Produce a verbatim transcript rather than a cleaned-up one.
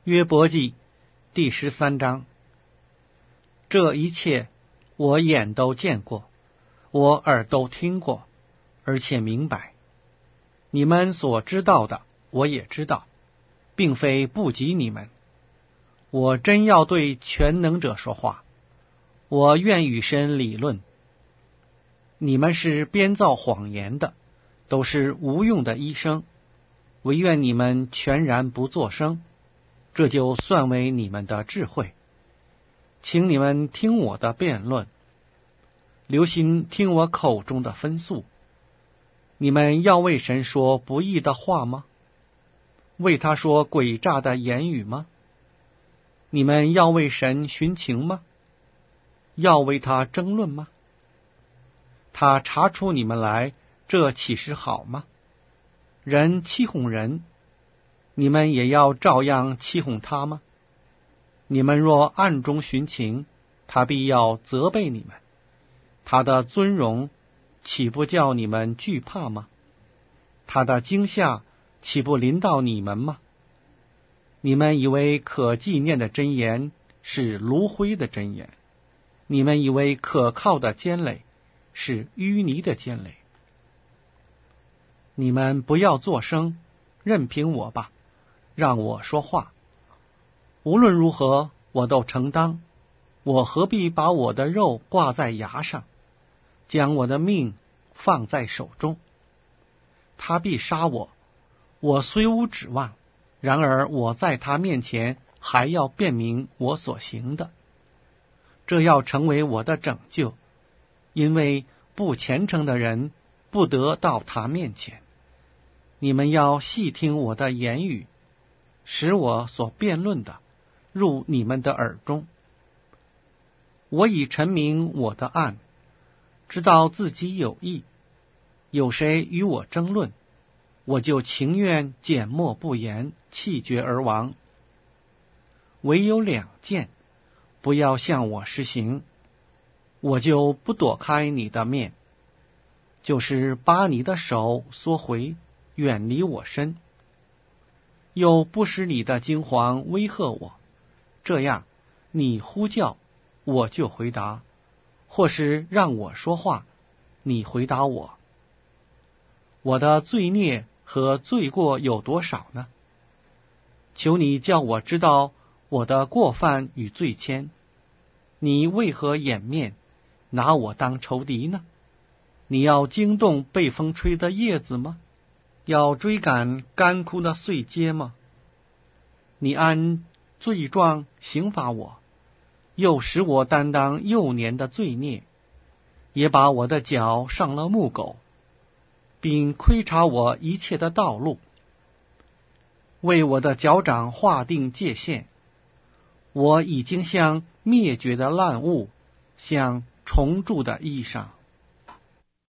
约伯记第十三章。这一切我眼都见过，我耳都听过，而且明白。你们所知道的我也知道，并非不及你们。我真要对全能者说话，我愿与神理论。你们是编造谎言的，都是无用的医生，唯愿你们全然不作声，这就算为你们的智慧。请你们听我的辩论，留心听我口中的分诉。你们要为神说不义的话吗？为他说诡诈的言语吗？你们要为神寻情吗？要为他争论吗？他查出你们来，这岂是好吗？人欺哄人，你们也要照样欺哄他吗？你们若暗中寻情，他必要责备你们。他的尊荣岂不叫你们惧怕吗？他的惊吓岂不临到你们吗？你们以为可纪念的真言是炉灰的真言，你们以为可靠的坚垒是淤泥的坚垒。你们不要作声，任凭我吧，让我说话。无论如何，我都承当。我何必把我的肉挂在牙上，将我的命放在手中？他必杀我，我虽无指望，然而我在他面前还要辨明我所行的，这要成为我的拯救，因为不虔诚的人不得到他面前。你们要细听我的言语，使我所辩论的入你们的耳中。我已陈明我的案，知道自己有义。有谁与我争论，我就情愿缄默不言，气绝而亡。唯有两件，不要向我施行，我就不躲开你的面，就是把你的手缩回，远离我身，又不使你的惊惶威吓我。这样，你呼叫，我就回答；或是让我说话，你回答我。我的罪孽和罪过有多少呢？求你叫我知道我的过犯与罪愆。你为何掩面，拿我当仇敌呢？你要惊动被风吹的叶子吗？要追赶干枯的碎秸吗？你按罪状刑罚我，又使我担当幼年的罪孽，也把我的脚上了木狗，并窥察我一切的道路，为我的脚掌划定界限。我已经像灭绝的烂物，像虫蛀的衣裳。